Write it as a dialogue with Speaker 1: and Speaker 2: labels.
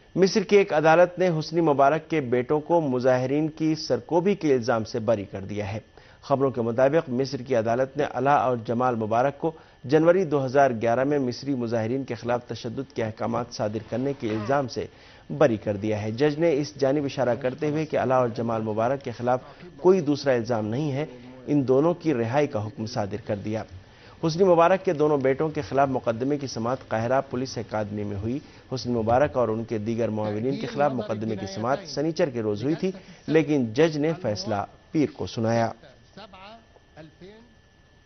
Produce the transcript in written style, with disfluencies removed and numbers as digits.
Speaker 1: मिस्र की एक अदालत ने हुस्नी मुबारक के बेटों को मुजाहिरीन की सरकोबी के इल्जाम से बरी कर दिया है। खबरों के मुताबिक मिस्र की अदालत ने अला और जमाल मुबारक को जनवरी 2011 में मिस्री मुजाहिरीन के खिलाफ तशद्दुद के अहकाम सादिर करने के इल्जाम से बरी कर दिया है। जज ने इस जानिब इशारा करते हुए कि अला और जमाल मुबारक के खिलाफ कोई दूसरा इल्जाम नहीं है, इन दोनों की रिहाई का हुक्म सादिर कर दिया। हुस्नी मुबारक के दोनों बेटों के खिलाफ मुकदमे की समाअत काहिरा पुलिस अकादमी में हुई। हुस्नी मुबारक और उनके दीगर मुआविनीन के खिलाफ मुकदमे की समाअत सनीचर के रोज हुई थी, लेकिन जज ने फैसला पीर को सुनाया।